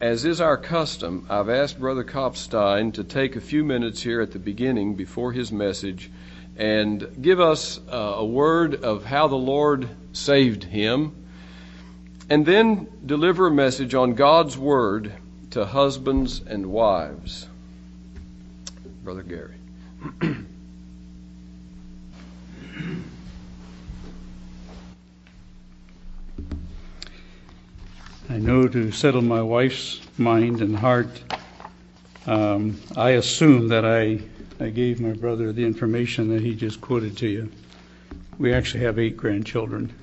As is our custom, I've asked Brother Kopstein to take a few minutes here at the beginning before his message and give us a word of how the Lord saved him, and then deliver a message on God's Word to husbands and wives. Brother Gary. I know to settle my wife's mind and heart, I assume that I gave my brother the information that he just quoted to you. We actually have 8 grandchildren.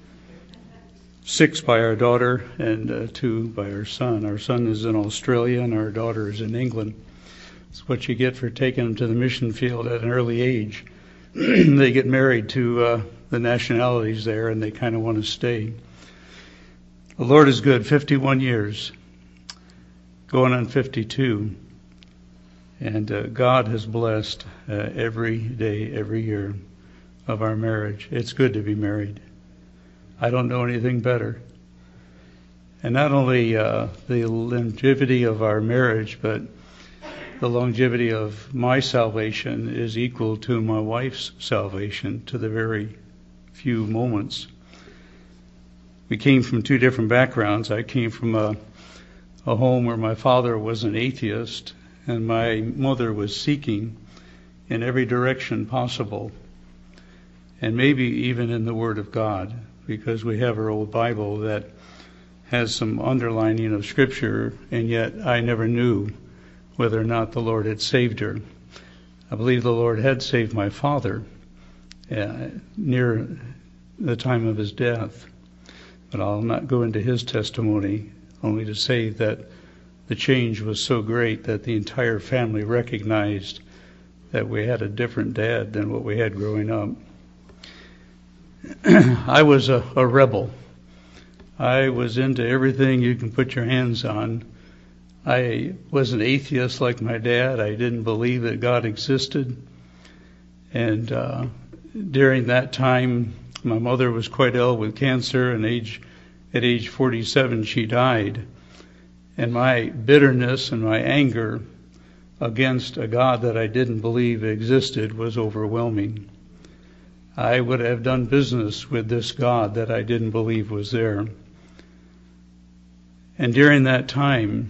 6 by our daughter and 2 by our son. Our son is in Australia and our daughter is in England. It's what you get for taking them to the mission field at an early age. They get married to the nationalities there and they kind of want to stay. The Lord is good, 51 years, going on 52. And God has blessed every day, every year of our marriage. It's good to be married. I don't know anything better. And not only the longevity of our marriage, but the longevity of my salvation is equal to my wife's salvation to the very few moments. We came from 2 different backgrounds. I came from a home where my father was an atheist and my mother was seeking in every direction possible, and maybe even in the Word of God, because we have our old Bible that has some underlining of Scripture, and yet I never knew whether or not the Lord had saved her. I believe the Lord had saved my father near the time of his death. But I'll not go into his testimony, only to say that the change was so great that the entire family recognized that we had a different dad than what we had growing up. I was a rebel. I was into everything you can put your hands on. I was an atheist like my dad. I didn't believe that God existed. And during that time, my mother was quite ill with cancer, and at age 47 she died. And my bitterness and my anger against a God that I didn't believe existed was overwhelming. I would have done business with this God that I didn't believe was there. And during that time,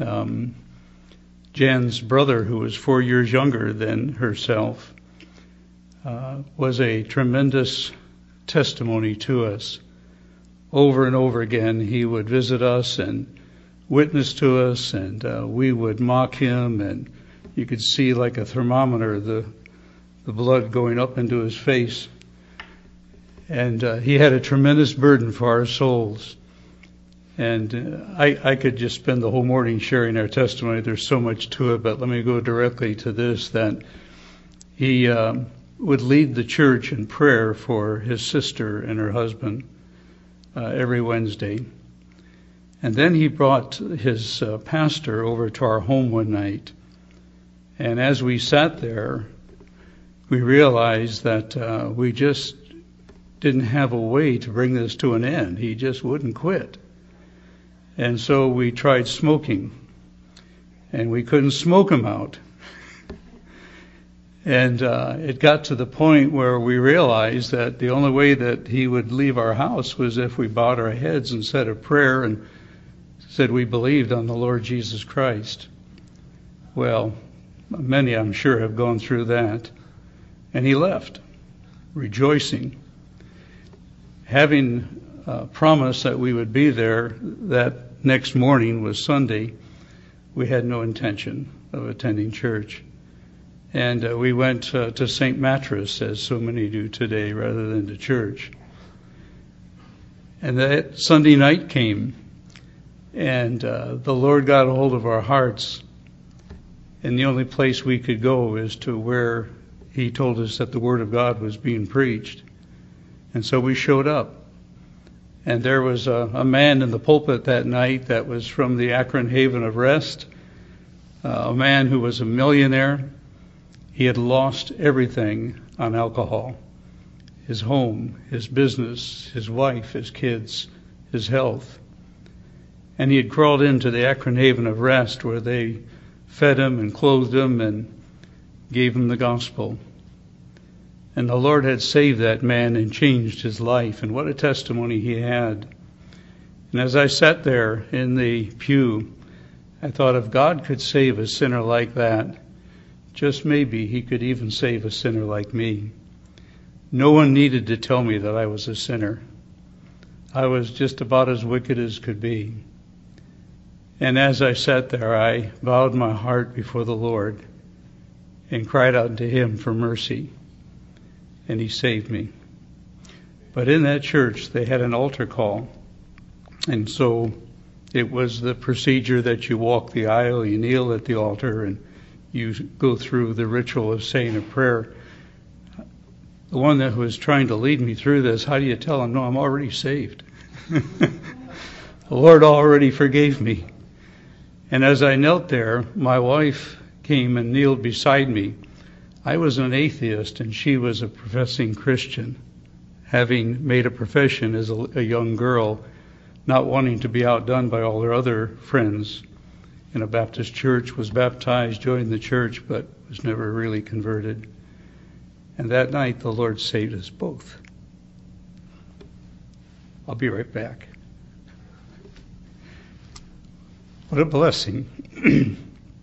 Jan's brother, who was 4 years younger than herself, was a tremendous testimony to us. Over and over again, he would visit us and witness to us, and we would mock him, and you could see like a thermometer the blood going up into his face. And he had a tremendous burden for our souls. And I could just spend the whole morning sharing our testimony. There's so much to it, but let me go directly to this, that he would lead the church in prayer for his sister and her husband every Wednesday. And then he brought his pastor over to our home one night. And as we sat there, we realized that we just didn't have a way to bring this to an end. He just wouldn't quit. And so we tried smoking, and we couldn't smoke him out. And it got to the point where we realized that the only way that he would leave our house was if we bowed our heads and said a prayer and said we believed on the Lord Jesus Christ. Well, many, I'm sure, have gone through that. And he left, rejoicing, having promised that we would be there. That next morning was Sunday. We had no intention of attending church. And we went to St. Mattress, as so many do today, rather than to church. And that Sunday night came, and the Lord got a hold of our hearts. And the only place we could go is to where he told us that the Word of God was being preached. And so we showed up. And there was a man in the pulpit that night that was from the Akron Haven of Rest, a man who was a millionaire. He had lost everything on alcohol: his home, his business, his wife, his kids, his health. And he had crawled into the Akron Haven of Rest, where they fed him and clothed him and gave him the gospel. And the Lord had saved that man and changed his life. And what a testimony he had. And as I sat there in the pew, I thought, if God could save a sinner like that, just maybe he could even save a sinner like me. No one needed to tell me that I was a sinner. I was just about as wicked as could be. And as I sat there, I bowed my heart before the Lord and cried out to him for mercy. And he saved me. But in that church, they had an altar call. And so it was the procedure that you walk the aisle, you kneel at the altar, and you go through the ritual of saying a prayer. The one that was trying to lead me through this, how do you tell him, no, I'm already saved? The Lord already forgave me. And as I knelt there, my wife came and kneeled beside me. I was an atheist and she was a professing Christian, having made a profession as a young girl, not wanting to be outdone by all her other friends in a Baptist church, was baptized, joined the church, but was never really converted. And that night the Lord saved us both. I'll be right back. What a blessing.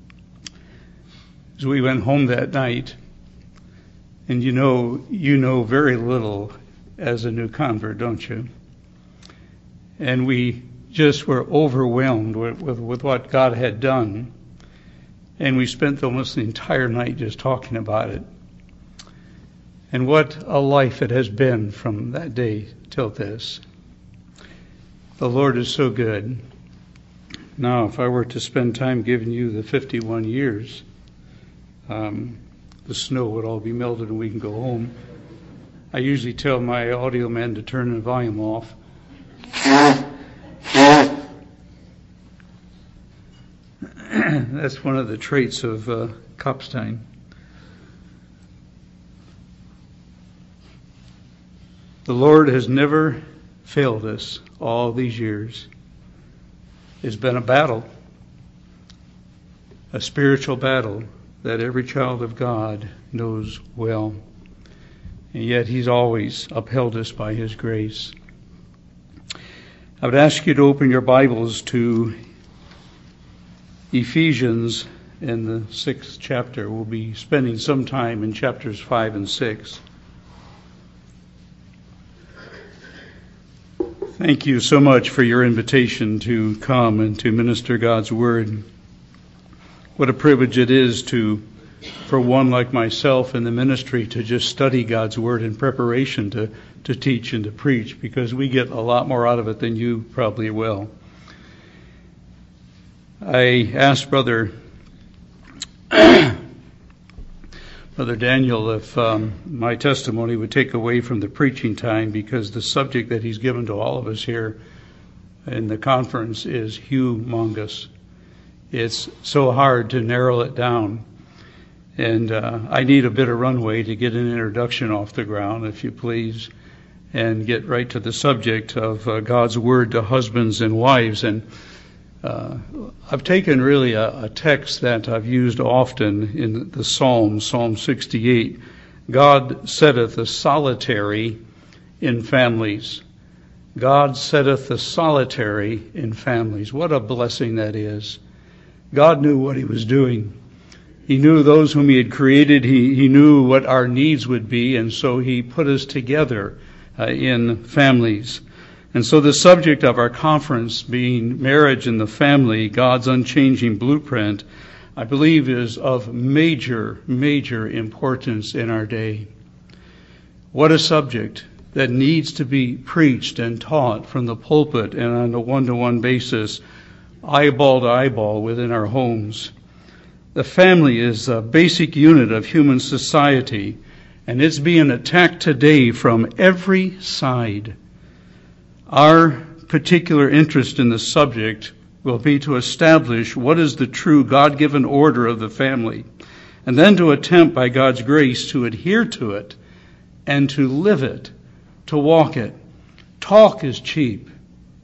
As we went home that night, and you know very little as a new convert, don't you? And we just were overwhelmed with what God had done. And we spent almost the entire night just talking about it. And what a life it has been from that day till this. The Lord is so good. Now, if I were to spend time giving you the 51 years, the snow would all be melted and we can go home. I usually tell my audio man to turn the volume off. That's one of the traits of Kopstein. The Lord has never failed us all these years. It's been a battle, a spiritual battle that every child of God knows well. And yet He's always upheld us by His grace. I would ask you to open your Bibles to Ephesians in the 6th chapter. We'll be spending some time in chapters 5 and 6. Thank you so much for your invitation to come and to minister God's Word. What a privilege it is for one like myself in the ministry to just study God's Word in preparation to teach and to preach, because we get a lot more out of it than you probably will. I asked Brother Daniel if my testimony would take away from the preaching time, because the subject that he's given to all of us here in the conference is humongous. It's so hard to narrow it down. And I need a bit of runway to get an introduction off the ground, if you please, and get right to the subject of God's Word to husbands and wives. And I've taken really a text that I've used often in the Psalm 68. God setteth the solitary in families. God setteth the solitary in families. What a blessing that is. God knew what He was doing. He knew those whom He had created. He knew what our needs would be, and so He put us together in families. And so the subject of our conference being marriage and the family, God's unchanging blueprint, I believe is of major, major importance in our day. What a subject that needs to be preached and taught from the pulpit and on a one-to-one basis, eyeball to eyeball within our homes. The family is a basic unit of human society, and it's being attacked today from every side. Our particular interest in the subject will be to establish what is the true God-given order of the family, and then to attempt by God's grace to adhere to it and to live it, to walk it. Talk is cheap.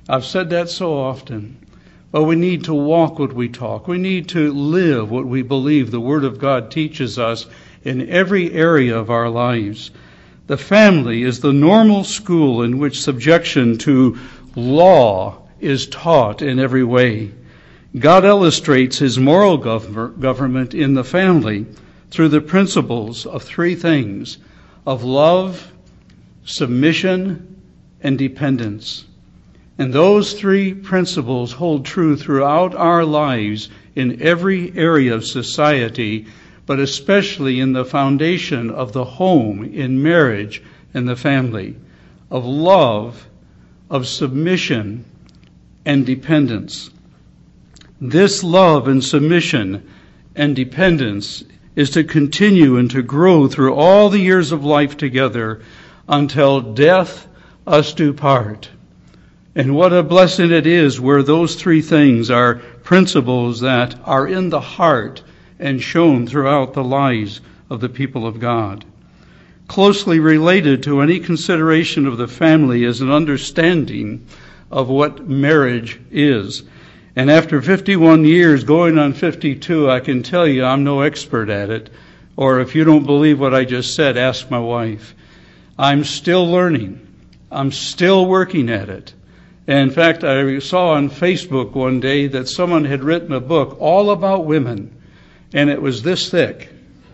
I've said that so often. But we need to walk what we talk. We need to live what we believe the Word of God teaches us in every area of our lives. The family is the normal school in which subjection to law is taught in every way. God illustrates His moral government in the family through the principles of three things: of love, submission, and dependence. And those three principles hold true throughout our lives in every area of society, but especially in the foundation of the home, in marriage and the family: of love, of submission, and dependence. This love and submission and dependence is to continue and to grow through all the years of life together until death us do part. And what a blessing it is where those three things are principles that are in the heart and shown throughout the lives of the people of God. Closely related to any consideration of the family is an understanding of what marriage is. And after 51 years, going on 52, I can tell you I'm no expert at it. Or if you don't believe what I just said, ask my wife. I'm still learning. I'm still working at it. In fact, I saw on Facebook one day that someone had written a book all about women, and it was this thick.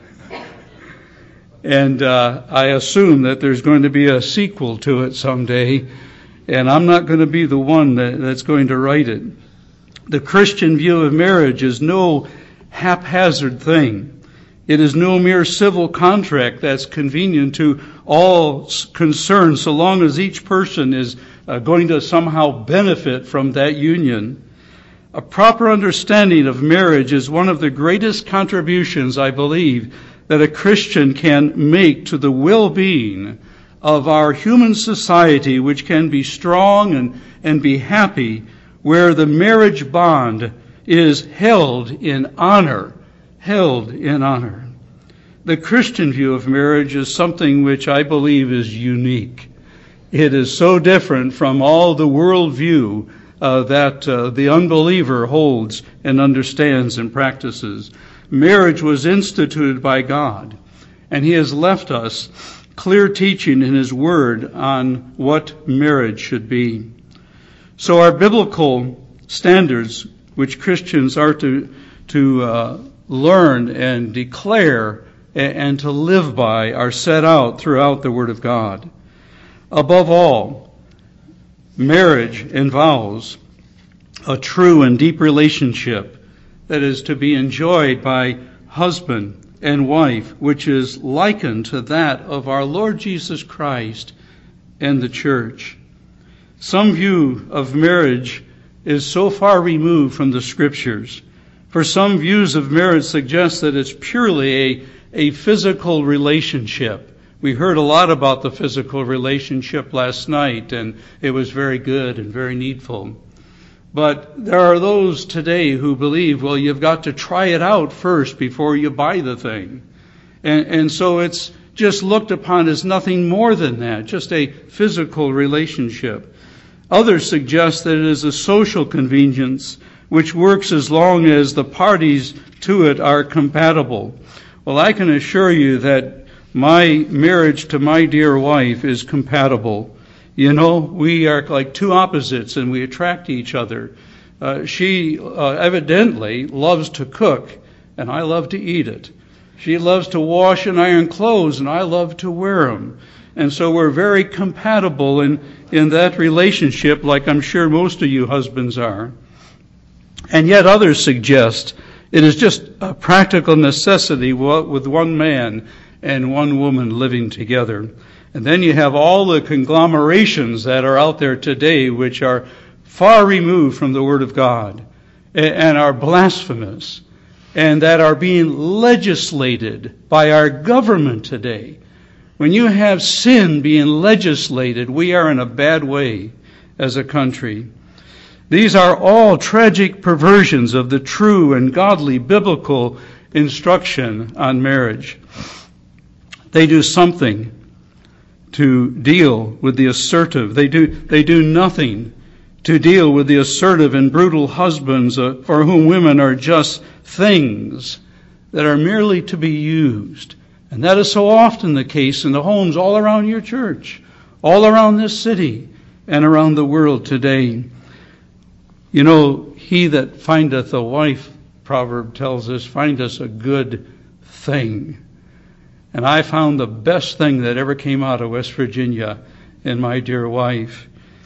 And I assume that there's going to be a sequel to it someday, and I'm not going to be the one that's going to write it. The Christian view of marriage is no haphazard thing. It is no mere civil contract that's convenient to all concerned, so long as each person is going to somehow benefit from that union. A proper understanding of marriage is one of the greatest contributions, I believe, that a Christian can make to the well-being of our human society, which can be strong and be happy, where the marriage bond is held in honor. Held in honor. The Christian view of marriage is something which I believe is unique. It is so different from all the world view that the unbeliever holds and understands and practices. Marriage was instituted by God, and He has left us clear teaching in His Word on what marriage should be. So our biblical standards, which Christians are to learn and declare and to live by, are set out throughout the Word of God. Above all, marriage involves a true and deep relationship that is to be enjoyed by husband and wife, which is likened to that of our Lord Jesus Christ and the church. Some view of marriage is so far removed from the Scriptures. For some views of marriage suggest that it's purely a physical relationship. We heard a lot about the physical relationship last night, and it was very good and very needful. But there are those today who believe, well, you've got to try it out first before you buy the thing. And so it's just looked upon as nothing more than that, just a physical relationship. Others suggest that it is a social convenience which works as long as the parties to it are compatible. Well, I can assure you that my marriage to my dear wife is compatible. You know, we are like two opposites and we attract each other. She evidently loves to cook and I love to eat it. She loves to wash and iron clothes and I love to wear them. And so we're very compatible in that relationship, like I'm sure most of you husbands are. And yet others suggest it is just a practical necessity with one man and one woman living together. And then you have all the conglomerations that are out there today which are far removed from the Word of God and are blasphemous and that are being legislated by our government today. When you have sin being legislated, we are in a bad way as a country. These are all tragic perversions of the true and godly biblical instruction on marriage. They do something to deal with the assertive. They do nothing to deal with the assertive and brutal husbands for whom women are just things that are merely to be used. And that is so often the case in the homes all around your church, all around this city, and around the world today. You know, he that findeth a wife, proverb tells us, findeth a good thing. And I found the best thing that ever came out of West Virginia in my dear wife.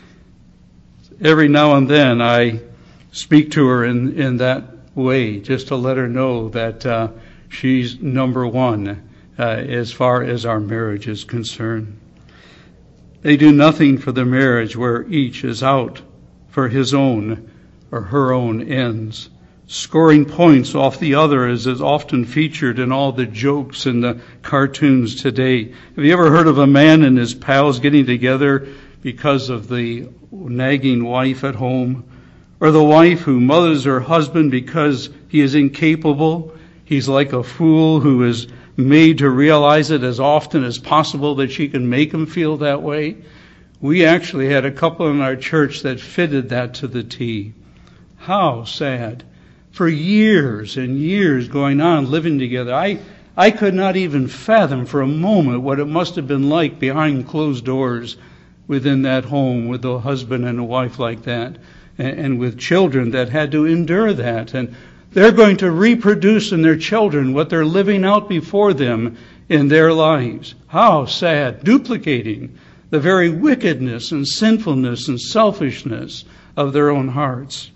Every now and then I speak to her in that way, just to let her know that she's number one as far as our marriage is concerned. They do nothing for the marriage where each is out for his own or her own ends. Scoring points off the other is often featured in all the jokes and the cartoons today. Have you ever heard of a man and his pals getting together because of the nagging wife at home? Or the wife who mothers her husband because he is incapable? He's like a fool who is made to realize it as often as possible that she can make him feel that way. We actually had a couple in our church that fitted that to the T. How sad. For years and years going on, living together, I could not even fathom for a moment what it must have been like behind closed doors within that home with a husband and a wife like that, and with children that had to endure that. And they're going to reproduce in their children what they're living out before them in their lives. How sad. Duplicating the very wickedness and sinfulness and selfishness of their own hearts.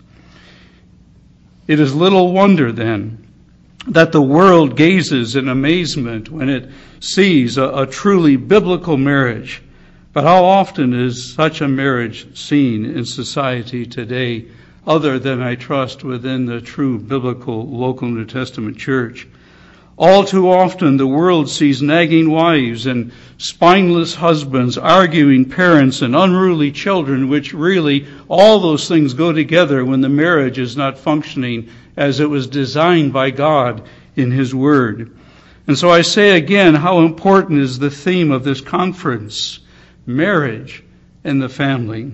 It is little wonder then that the world gazes in amazement when it sees a truly biblical marriage. But how often is such a marriage seen in society today, other than, I trust, within the true biblical local New Testament church? All too often the world sees nagging wives and spineless husbands, arguing parents and unruly children, which really all those things go together when the marriage is not functioning as it was designed by God in His Word. And so I say again, how important is the theme of this conference: marriage and the family.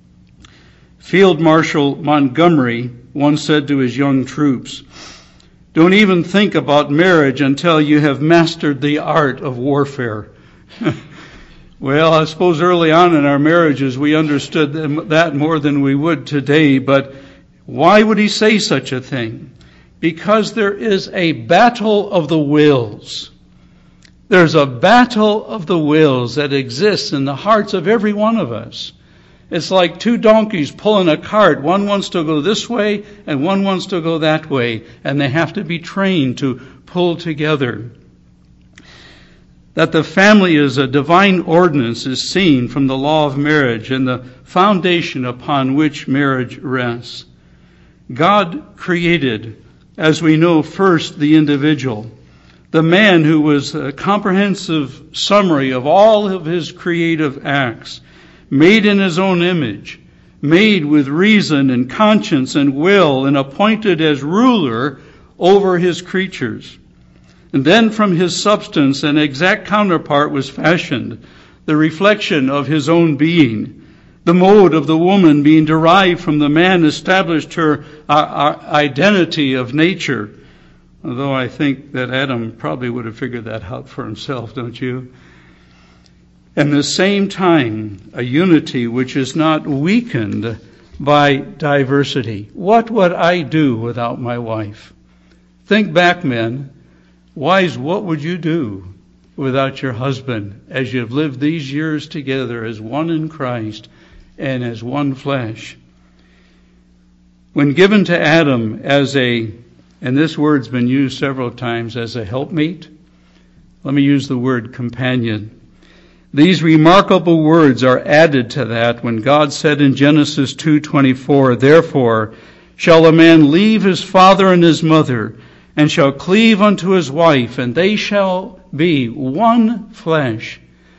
Field Marshal Montgomery once said to his young troops, "Don't even think about marriage until you have mastered the art of warfare." Well, I suppose early on in our marriages we understood that more than we would today, but why would he say such a thing? Because there is a battle of the wills. There's a battle of the wills that exists in the hearts of every one of us. It's like two donkeys pulling a cart. One wants to go this way and one wants to go that way, and they have to be trained to pull together. That the family is a divine ordinance is seen from the law of marriage and the foundation upon which marriage rests. God created, as we know, first the individual, the man who was a comprehensive summary of all of his creative acts, made in his own image, made with reason and conscience and will, and appointed as ruler over his creatures. And then from his substance an exact counterpart was fashioned, the reflection of his own being. The mode of the woman being derived from the man established her identity of nature. Although I think that Adam probably would have figured that out for himself, don't you? At the same time, a unity which is not weakened by diversity. What would I do without my wife? Think back, men. Wives, what would you do without your husband as you've lived these years together as one in Christ and as one flesh? When given to Adam as and this word's been used several times, as a helpmeet, let me use the word companion. These remarkable words are added to that when God said in Genesis 2:24, "Therefore shall a man leave his father and his mother, and shall cleave unto his wife, and they shall be one flesh."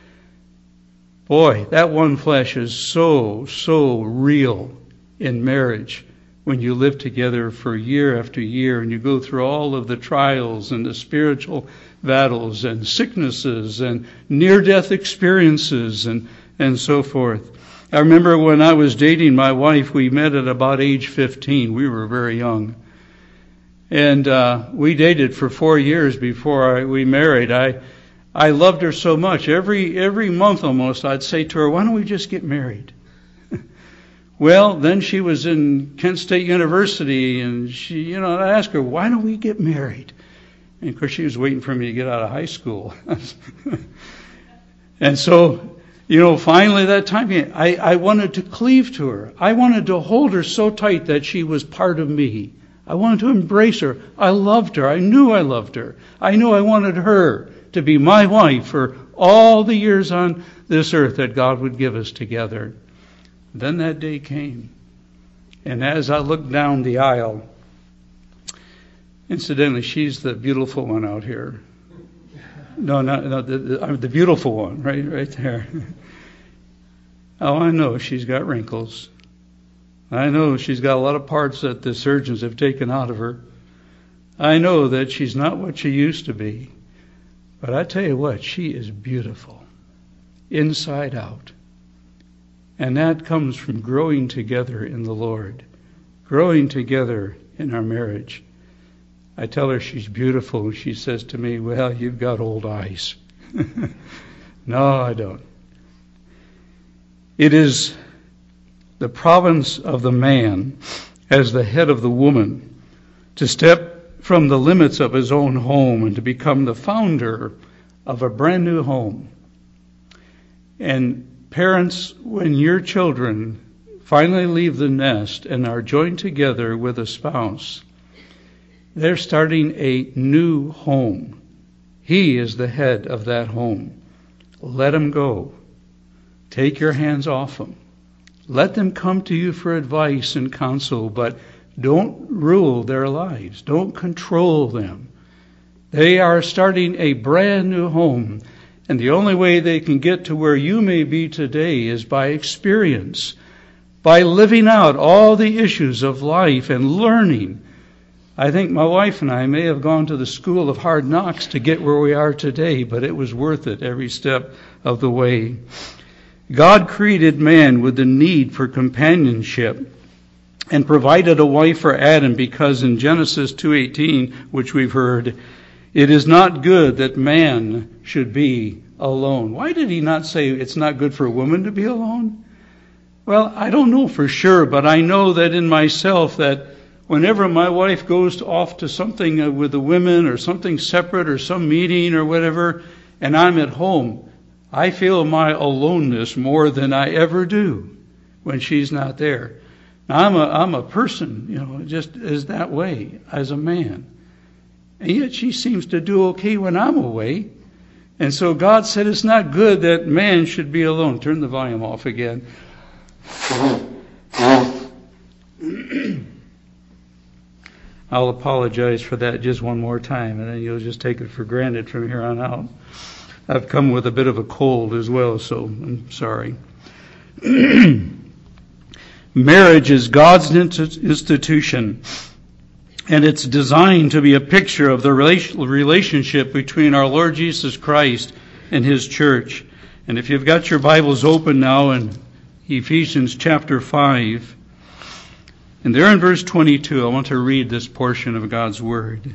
Boy, that one flesh is so real in marriage when you live together for year after year and you go through all of the trials and the spiritual battles and sicknesses and near-death experiences and so forth. I remember when I was dating my wife, we met at about age 15. We were very young. And we dated for 4 years before we married. I loved her so much. Every month almost, I'd say to her, why don't we just get married? Well, then she was in Kent State University, and I asked her, why don't we get married? And of course, she was waiting for me to get out of high school. And so, finally that time came. I wanted to cleave to her. I wanted to hold her so tight that she was part of me. I wanted to embrace her. I loved her. I knew I loved her. I knew I wanted her to be my wife for all the years on this earth that God would give us together. Then that day came. And as I looked down the aisle, incidentally, she's the beautiful one out here. No, the beautiful one, right there. Oh, I know she's got wrinkles. I know she's got a lot of parts that the surgeons have taken out of her. I know that she's not what she used to be. But I tell you what, she is beautiful, inside out. And that comes from growing together in the Lord, growing together in our marriage. I tell her she's beautiful, and she says to me, well, you've got old eyes. No, I don't. It is the province of the man, as the head of the woman, to step from the limits of his own home and to become the founder of a brand new home. And parents, when your children finally leave the nest and are joined together with a spouse, they're starting a new home. He is the head of that home. Let him go. Take your hands off him. Let them come to you for advice and counsel, but don't rule their lives. Don't control them. They are starting a brand new home. And the only way they can get to where you may be today is by experience, by living out all the issues of life and learning. I think my wife and I may have gone to the school of hard knocks to get where we are today, but it was worth it every step of the way. God created man with the need for companionship and provided a wife for Adam because in Genesis 2:18, which we've heard, it is not good that man should be alone. Why did he not say it's not good for a woman to be alone? Well, I don't know for sure, but I know that in myself that whenever my wife goes off to something with the women or something separate or some meeting or whatever, and I'm at home, I feel my aloneness more than I ever do when she's not there. Now, I'm a person, just is that way as a man. And yet she seems to do okay when I'm away. And so God said it's not good that man should be alone. Turn the volume off again. I'll apologize for that just one more time, and then you'll just take it for granted from here on out. I've come with a bit of a cold as well, so I'm sorry. Marriage is God's institution, and it's designed to be a picture of the relationship between our Lord Jesus Christ and His church. And if you've got your Bibles open now in Ephesians chapter 5, and there in verse 22, I want to read this portion of God's Word.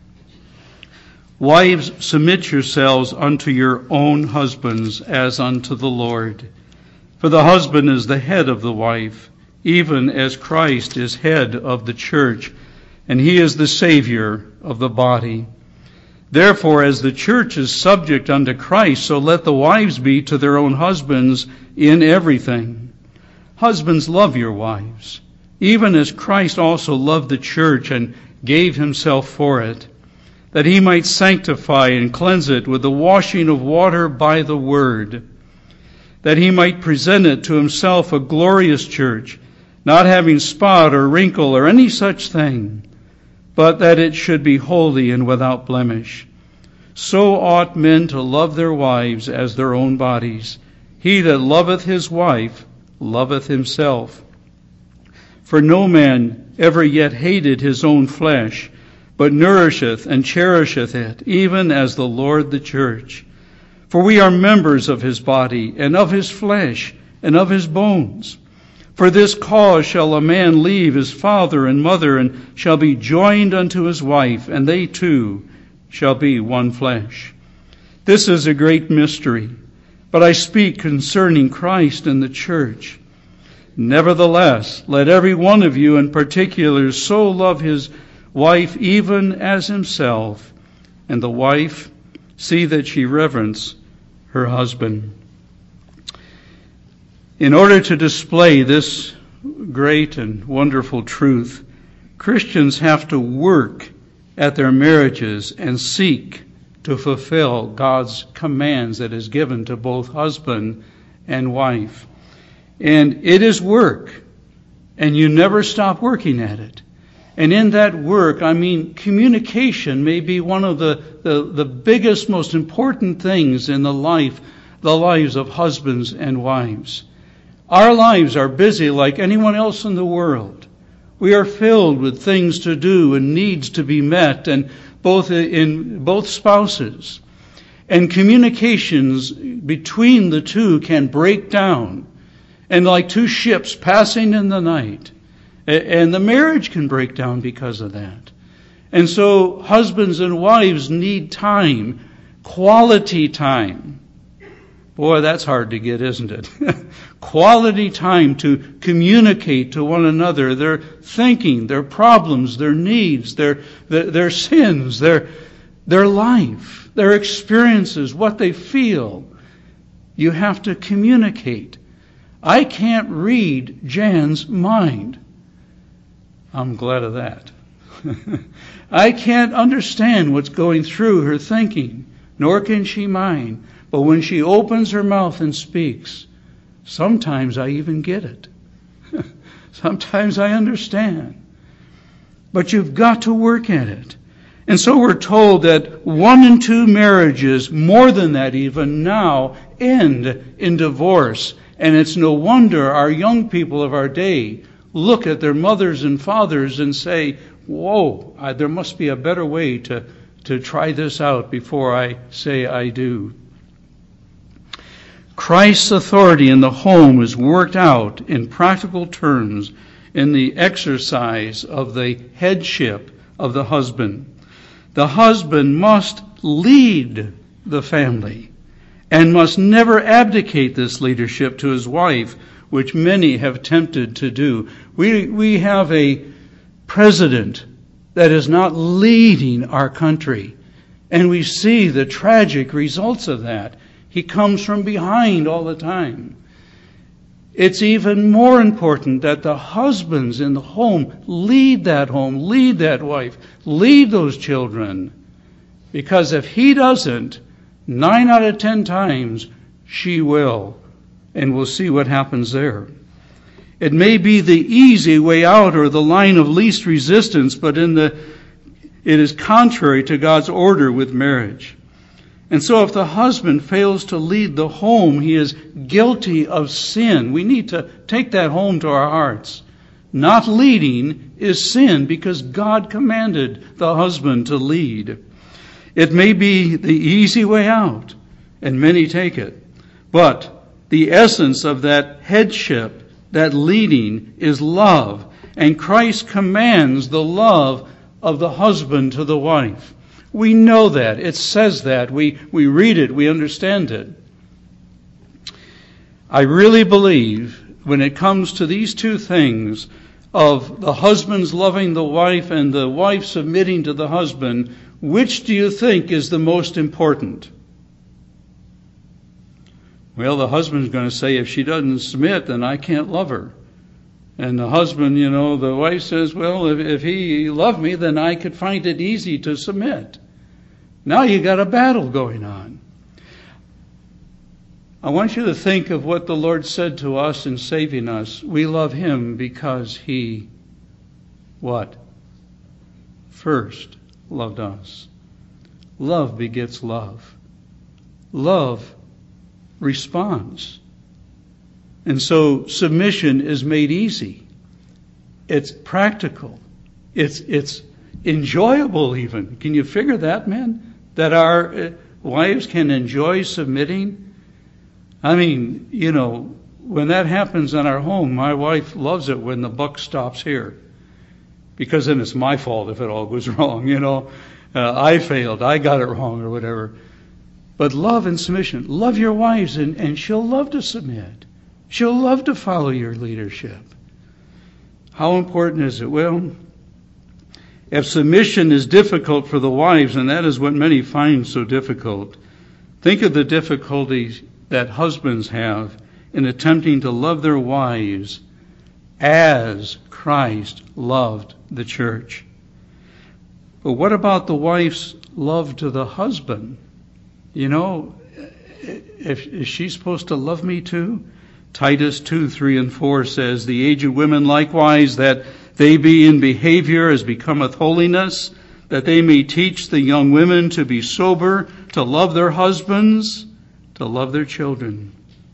Wives, submit yourselves unto your own husbands as unto the Lord. For the husband is the head of the wife, even as Christ is head of the church, and He is the Savior of the body. Therefore, as the church is subject unto Christ, so let the wives be to their own husbands in everything. Husbands, love your wives, even as Christ also loved the church and gave Himself for it, that He might sanctify and cleanse it with the washing of water by the word, that He might present it to Himself a glorious church, not having spot or wrinkle or any such thing, but that it should be holy and without blemish. So ought men to love their wives as their own bodies. He that loveth his wife loveth himself. For no man ever yet hated his own flesh, but nourisheth and cherisheth it, even as the Lord the church. For we are members of His body, and of His flesh, and of his bones. For this cause shall a man leave his father and mother, and shall be joined unto his wife, and they two shall be one flesh. This is a great mystery, but I speak concerning Christ and the church. Nevertheless, let every one of you in particular so love his wife even as himself, and the wife see that she reverence her husband. In order to display this great and wonderful truth, Christians have to work at their marriages and seek to fulfill God's commands that is given to both husband and wife. And it is work, and you never stop working at it. And in that work, communication may be one of the biggest, most important things in the lives of husbands and wives. Our lives are busy like anyone else in the world. We are filled with things to do and needs to be met, and in both spouses. And communications between the two can break down, and like two ships passing in the night. And the marriage can break down because of that. And so husbands and wives need time, quality time. Boy, that's hard to get, isn't it? Quality time to communicate to one another their thinking, their problems, their needs, their sins, their life, their experiences, what they feel. You have to communicate. I can't read Jan's mind. I'm glad of that. I can't understand what's going through her thinking, nor can she mine. But when she opens her mouth and speaks, sometimes I even get it. Sometimes I understand. But you've got to work at it. And so we're told that 1 in 2 marriages, more than that even now, end in divorce. And it's no wonder our young people of our day look at their mothers and fathers and say, whoa, there must be a better way to try this out before I say I do. Christ's authority in the home is worked out in practical terms in the exercise of the headship of the husband. The husband must lead the family and must never abdicate this leadership to his wife, which many have attempted to do. We have a president that is not leading our country, and we see the tragic results of that. He comes from behind all the time. It's even more important that the husbands in the home, lead that wife, lead those children. Because if he doesn't, 9 out of 10 times she will. And we'll see what happens there. It may be the easy way out or the line of least resistance, but it is contrary to God's order with marriage. And so if the husband fails to lead the home, he is guilty of sin. We need to take that home to our hearts. Not leading is sin because God commanded the husband to lead. It may be the easy way out, and many take it. But the essence of that headship, that leading, is love. And Christ commands the love of the husband to the wife. We know that. It says that. We read it. We understand it. I really believe when it comes to these two things of the husband's loving the wife and the wife submitting to the husband, which do you think is the most important? Well, the husband's going to say, if she doesn't submit, then I can't love her. And the husband, the wife says, well, if he loved me, then I could find it easy to submit. Now you got a battle going on. I want you to think of what the Lord said to us in saving us. We love him because he, what? First loved us. Love begets love. Love responds. And so submission is made easy. It's practical. It's enjoyable even. Can you figure that, man? That our wives can enjoy submitting? when that happens in our home, my wife loves it when the buck stops here. Because then it's my fault if it all goes wrong, I failed, I got it wrong or whatever. But love and submission. Love your wives and she'll love to submit. She'll love to follow your leadership. How important is it? Well, if submission is difficult for the wives, and that is what many find so difficult, think of the difficulties that husbands have in attempting to love their wives as Christ loved the church. But what about the wife's love to the husband? Is she supposed to love me too? Titus 2:3-4 says, "The aged women likewise, that they be in behavior as becometh holiness, that they may teach the young women to be sober, to love their husbands, to love their children."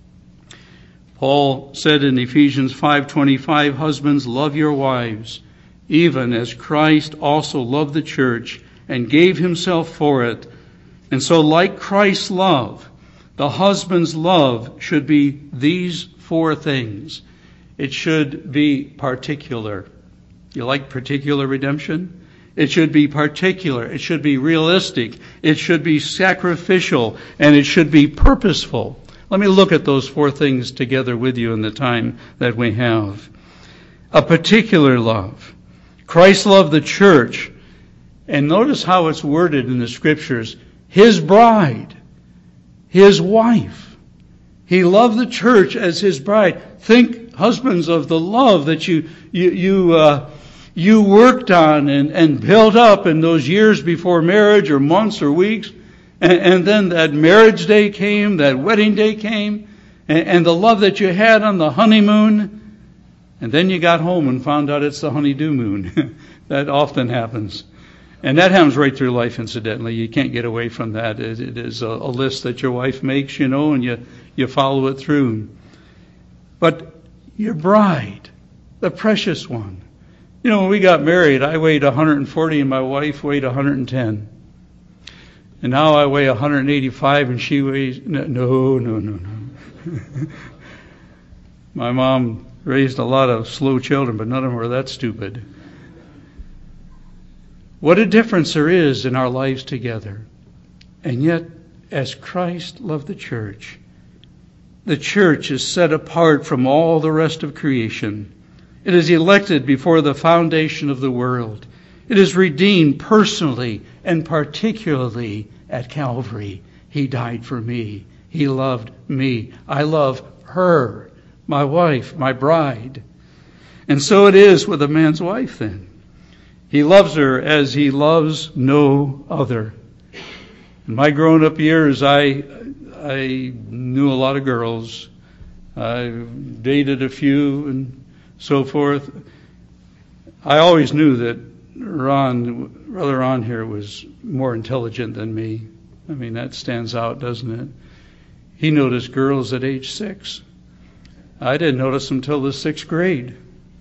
Paul said in Ephesians 5:25, "Husbands, love your wives, even as Christ also loved the church and gave himself for it." And so, like Christ's love, the husband's love should be these 4 things. It should be particular. You like particular redemption? It should be particular. It should be realistic. It should be sacrificial. And it should be purposeful. Let me look at those 4 things together with you in the time that we have. A particular love. Christ loved the church. And notice how it's worded in the scriptures. His bride. His wife. He loved the church as his bride. Think, husbands, of the love that you worked on and built up in those years before marriage, or months or weeks. And then that marriage day came, that wedding day came, and the love that you had on the honeymoon. And then you got home and found out it's the honey-do moon. That often happens. And that happens right through life, incidentally. You can't get away from that. It is a list that your wife makes, and you follow it through. But your bride, the precious one. When we got married, I weighed 140 and my wife weighed 110. And now I weigh 185 and she weighs... No. My mom raised a lot of slow children, but none of them were that stupid. What a difference there is in our lives together. And yet, as Christ loved the church is set apart from all the rest of creation. It is elected before the foundation of the world. It is redeemed personally and particularly at Calvary. He died for me. He loved me. I love her, my wife, my bride. And so it is with a man's wife then. He loves her as he loves no other. In my grown-up years, I knew a lot of girls. I dated a few and so forth. I always knew that Brother Ron here was more intelligent than me. I mean, that stands out, doesn't it? He noticed girls at age 6. I didn't notice them till the 6th grade.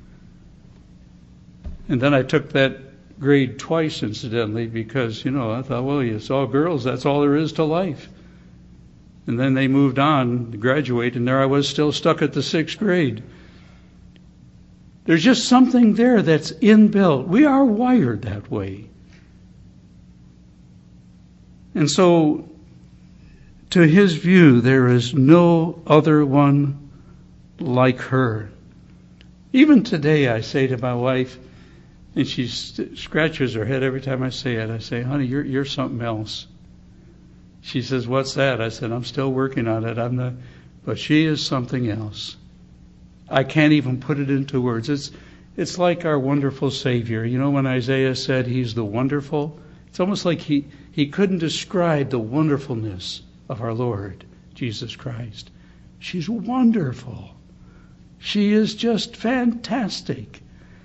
And then I took that grade twice, incidentally, because, I thought, well, it's all girls. That's all there is to life. And then they moved on, graduated, and there I was still stuck at the 6th grade. There's just something there that's inbuilt. We are wired that way. And so, to his view, there is no other one like her. Even today, I say to my wife, and she scratches her head every time I say it. I say, honey, you're something else. She says, what's that? I said, I'm still working on it. But she is something else. I can't even put it into words. It's like our wonderful Savior. When Isaiah said he's the wonderful, it's almost like he couldn't describe the wonderfulness of our Lord, Jesus Christ. She's wonderful. She is just fantastic.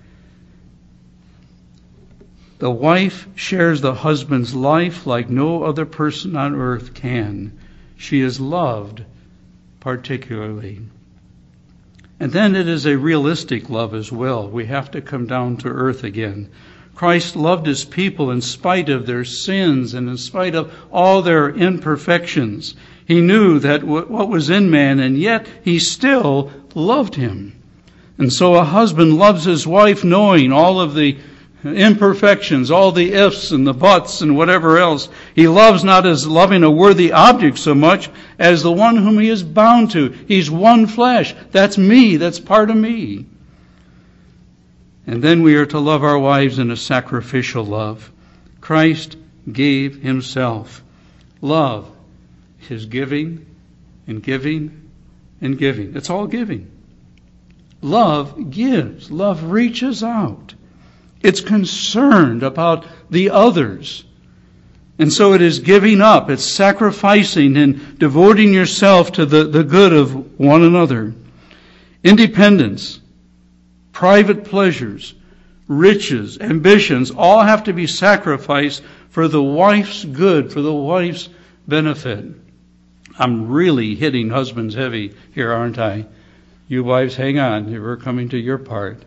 The wife shares the husband's life like no other person on earth can. She is loved particularly. And then it is a realistic love as well. We have to come down to earth again. Christ loved his people in spite of their sins and in spite of all their imperfections. He knew that what was in man, and yet he still loved him. And so a husband loves his wife knowing all of the imperfections, all the ifs and the buts and whatever else. He loves not as loving a worthy object so much as the one whom he is bound to. He's one flesh. That's me. That's part of me. And then we are to love our wives in a sacrificial love. Christ gave himself. Love is giving and giving and giving. It's all giving. Love gives. Love reaches out. It's concerned about the others. And so it is giving up. It's sacrificing and devoting yourself to the good of one another. Independence, private pleasures, riches, ambitions, all have to be sacrificed for the wife's good, for the wife's benefit. I'm really hitting husbands heavy here, aren't I? You wives, hang on. We're coming to your part.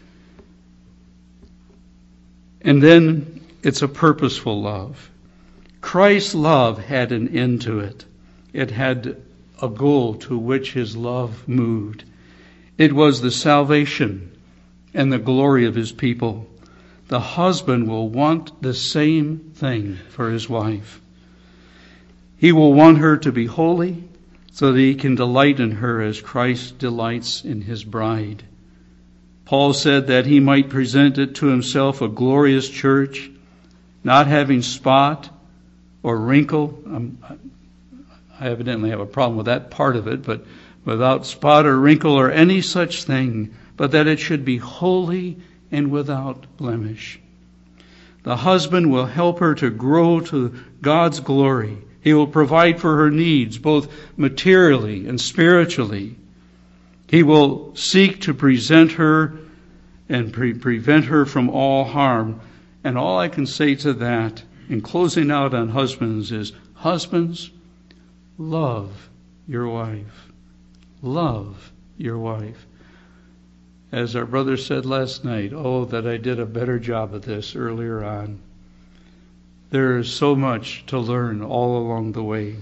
And then it's a purposeful love. Christ's love had an end to it. It had a goal to which his love moved. It was the salvation and the glory of his people. The husband will want the same thing for his wife. He will want her to be holy so that he can delight in her as Christ delights in his bride. Paul said that he might present it to himself a glorious church, not having spot or wrinkle. I evidently have a problem with that part of it, but without spot or wrinkle or any such thing, but that it should be holy and without blemish. The husband will help her to grow to God's glory. He will provide for her needs, both materially and spiritually. He will seek to present her and prevent her from all harm. And all I can say to that, in closing out on husbands, is, husbands, love your wife. Love your wife. As our brother said last night, oh, that I did a better job of this earlier on. There is so much to learn all along the way.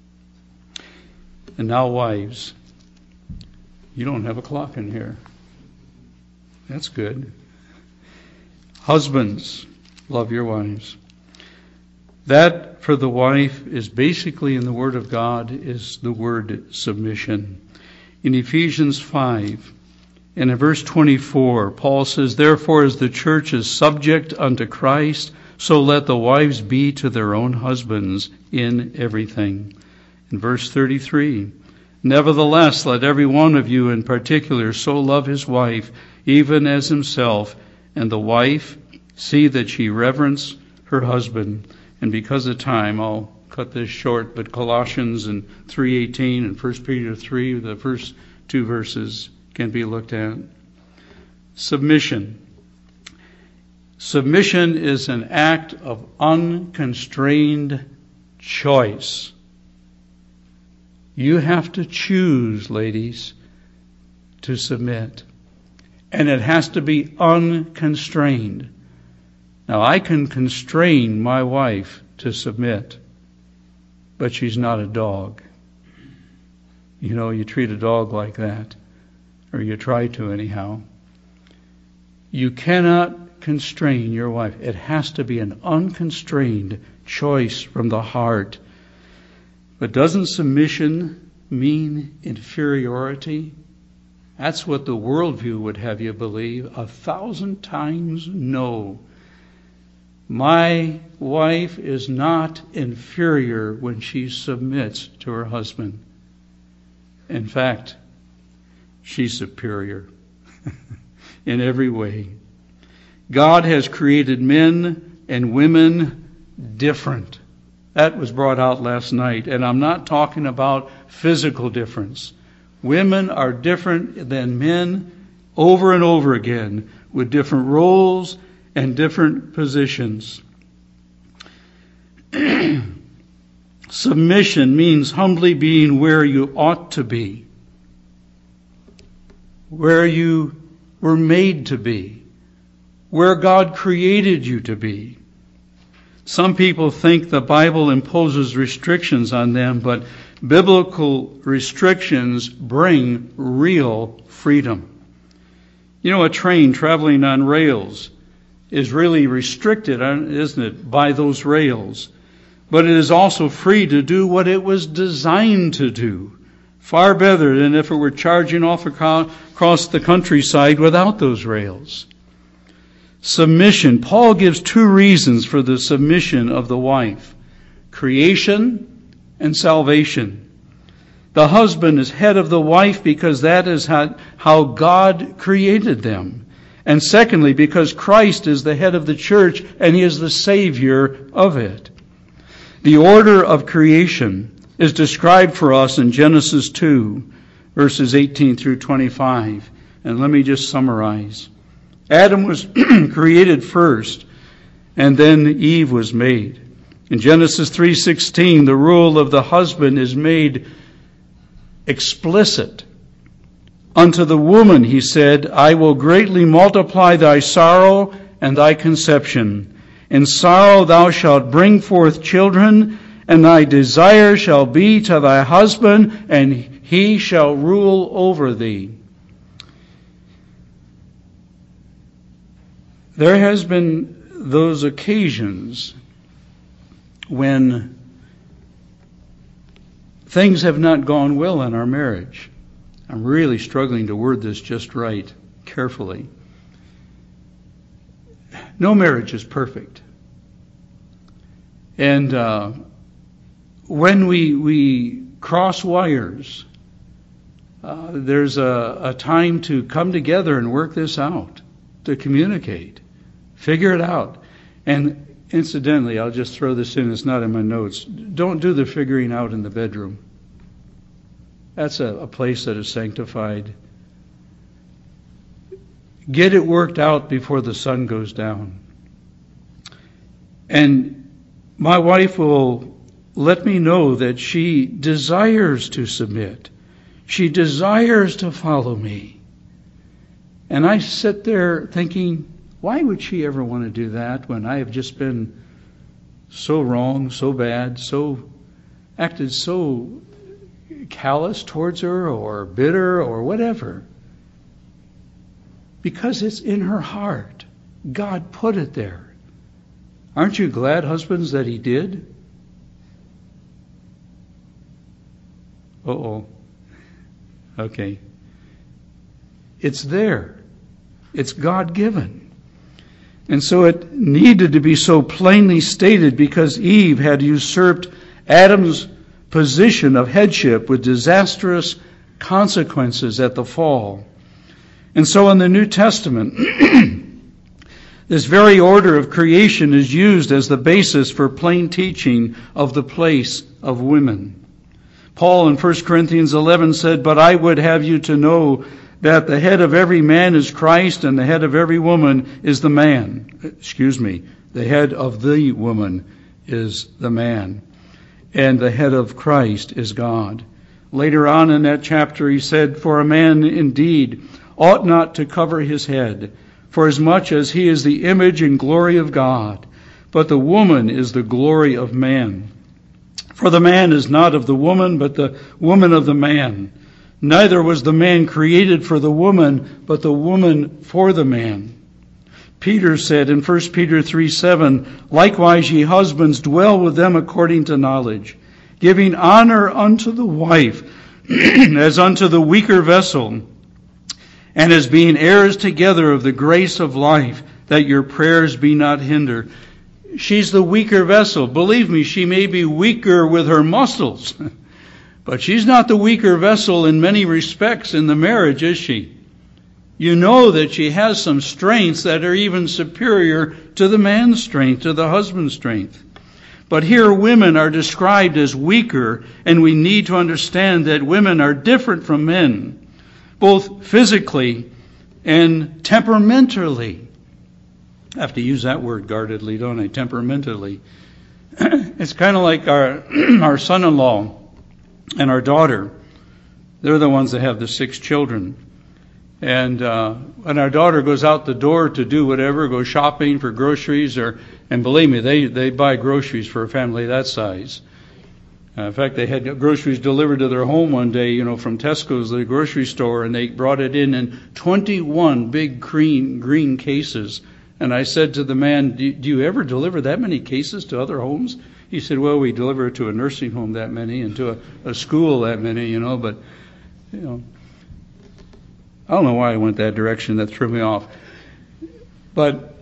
And now, wives, you don't have a clock in here. That's good. Husbands, love your wives. That for the wife is basically in the Word of God is the word submission. In Ephesians 5 and in verse 24, Paul says, therefore as the church is subject unto Christ, so let the wives be to their own husbands in everything. In verse 33, nevertheless, let every one of you in particular so love his wife, even as himself, and the wife see that she reverence her husband. And because of time, I'll cut this short, but Colossians and 3:18 and 1 Peter 3, the first two verses can be looked at. Submission. Submission is an act of unconstrained choice. You have to choose, ladies, to submit. And it has to be unconstrained. Now, I can constrain my wife to submit, but she's not a dog. You know, you treat a dog like that, or you try to anyhow. You cannot constrain your wife. It has to be an unconstrained choice from the heart. But doesn't submission mean inferiority? That's what the worldview would have you believe. 1,000 times no. My wife is not inferior when she submits to her husband. In fact, she's superior in every way. God has created men and women different. That was brought out last night. And I'm not talking about physical difference. Women are different than men over and over again, with different roles and different positions. Submission means humbly being where you ought to be, where you were made to be, where God created you to be. Some people think the Bible imposes restrictions on them, but biblical restrictions bring real freedom. You know, a train traveling on rails is really restricted, isn't it, by those rails. But it is also free to do what it was designed to do. Far better than if it were charging off across the countryside without those rails. Submission. Paul gives two reasons for the submission of the wife: creation and salvation. The husband is head of the wife because that is how God created them. And secondly, because Christ is the head of the church and He is the Savior of it. The order of creation is described for us in Genesis 2, verses 18 through 25. And let me just summarize. Adam was created first, and then Eve was made. In Genesis 3:16, the rule of the husband is made explicit. Unto the woman, he said, I will greatly multiply thy sorrow and thy conception. In sorrow thou shalt bring forth children, and thy desire shall be to thy husband, and he shall rule over thee. There has been those occasions when things have not gone well in our marriage. I'm really struggling to word this just right, carefully. No marriage is perfect. And when we cross wires, there's a time to come together and work this out, to communicate, figure it out. And incidentally, I'll just throw this in, it's not in my notes. Don't do the figuring out in the bedroom. That's a place that is sanctified. Get it worked out before the sun goes down. And my wife will let me know that she desires to submit. She desires to follow me. And I sit there thinking, why would she ever want to do that when I have just been so wrong, so bad, acted so callous towards her or bitter or whatever? Because it's in her heart. God put it there. Aren't you glad, husbands, that He did? Okay. It's there. It's God-given. And so it needed to be so plainly stated because Eve had usurped Adam's position of headship with disastrous consequences at the fall. And so in the New Testament, this very order of creation is used as the basis for plain teaching of the place of women. Paul in 1 Corinthians 11 said, But I would have you to know that the head of every man is Christ, and the head of every woman is the man. The head of the woman is the man. And the head of Christ is God. Later on in that chapter he said, For a man indeed ought not to cover his head, for as much as he is the image and glory of God, but the woman is the glory of man. For the man is not of the woman, but the woman of the man. Neither was the man created for the woman, but the woman for the man. Peter said in 1 Peter 3:7, Likewise ye husbands dwell with them according to knowledge, giving honor unto the wife as unto the weaker vessel, and as being heirs together of the grace of life, that your prayers be not hindered. She's the weaker vessel. Believe me, she may be weaker with her muscles, but she's not the weaker vessel in many respects in the marriage, is she? You know that she has some strengths that are even superior to the man's strength, to the husband's strength. But here women are described as weaker, and we need to understand that women are different from men, both physically and temperamentally. I have to use that word guardedly, don't I? Temperamentally. It's kind of like our son-in-law and our daughter. They're the ones that have the 6 children. And our daughter goes out the door to do whatever, go shopping for groceries, and believe me, they buy groceries for a family that size. In fact, they had groceries delivered to their home one day, from Tesco's, the grocery store, and they brought it in 21 big green cases. And I said to the man, do you ever deliver that many cases to other homes? He said, well, we deliver to a nursing home that many, and to a school that many, but, I don't know why I went that direction. That threw me off. But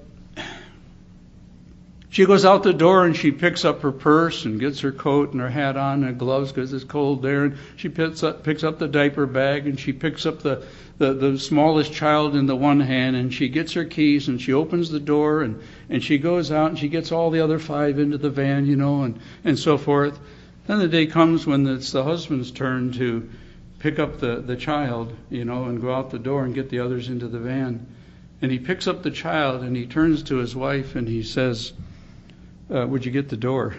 she goes out the door and she picks up her purse and gets her coat and her hat on and gloves because it's cold there. And she picks up the diaper bag and she picks up the smallest child in the one hand, and she gets her keys and she opens the door and she goes out and she gets all the other 5 into the van, and so forth. Then the day comes when it's the husband's turn to pick up the child, and go out the door and get the others into the van. And he picks up the child and he turns to his wife and he says, would you get the door?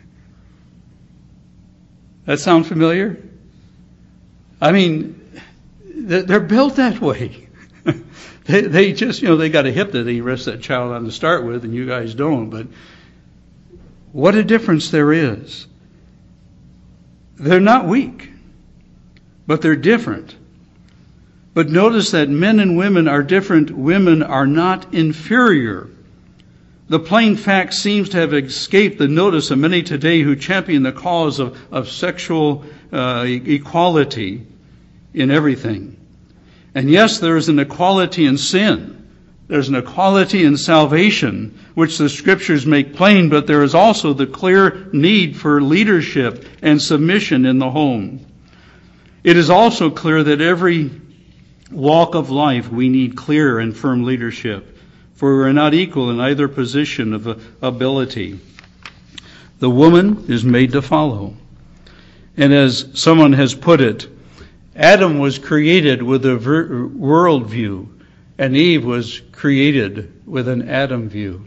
That sound familiar? I mean, they're built that way. They just, they got a hip that they rest that child on to start with, and you guys don't. But what a difference there is. They're not weak, but they're different. But notice that men and women are different. Women are not inferior. The plain fact seems to have escaped the notice of many today who champion the cause of sexual equality in everything. And yes, there is an equality in sin. There's an equality in salvation, which the Scriptures make plain, but there is also the clear need for leadership and submission in the home. It is also clear that every walk of life we need clear and firm leadership, for we are not equal in either position of ability. The woman is made to follow. And as someone has put it, Adam was created with a world view, and Eve was created with an Adam view.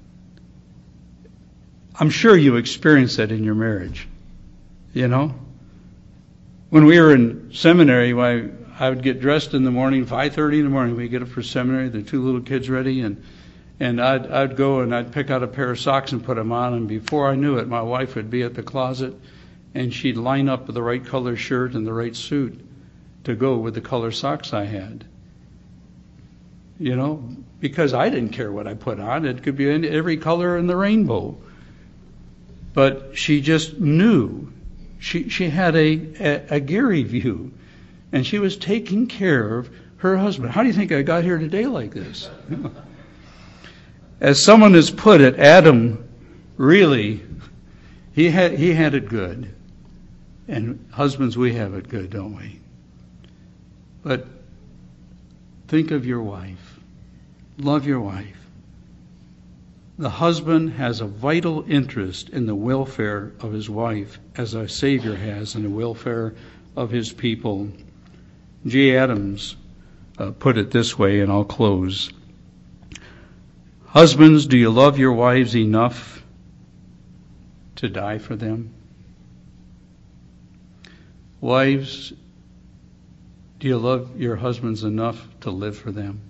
I'm sure you experienced that in your marriage. When we were in seminary, I would get dressed in the morning, 5:30 in the morning. We'd get up for seminary, the 2 little kids ready, and I'd go and I'd pick out a pair of socks and put them on, and before I knew it, my wife would be at the closet, and she'd line up the right color shirt and the right suit to go with the color socks I had. Because I didn't care what I put on. It could be every color in the rainbow. But she just knew. She had a Gary view. And she was taking care of her husband. How do you think I got here today like this? As someone has put it, Adam really, he had it good. And husbands, we have it good, don't we? But think of your wife. Love your wife. The husband has a vital interest in the welfare of his wife, as our Savior has in the welfare of his people. J. Adams put it this way, and I'll close. Husbands, do you love your wives enough to die for them? Wives, do you love your husbands enough to live for them?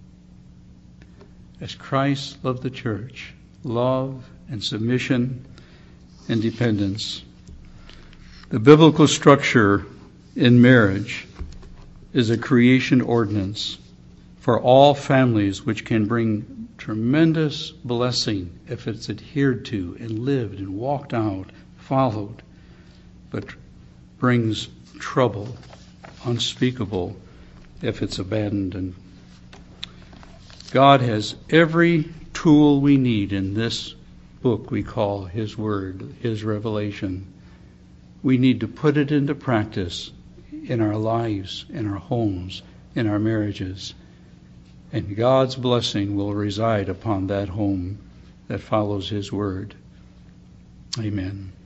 As Christ loved the church, love and submission and dependence. The biblical structure in marriage is a creation ordinance for all families, which can bring tremendous blessing if it's adhered to and lived and walked out, followed, but brings trouble unspeakable if it's abandoned. God has every tool we need in this book we call His Word, His revelation. We need to put it into practice in our lives, in our homes, in our marriages. And God's blessing will reside upon that home that follows His Word. Amen.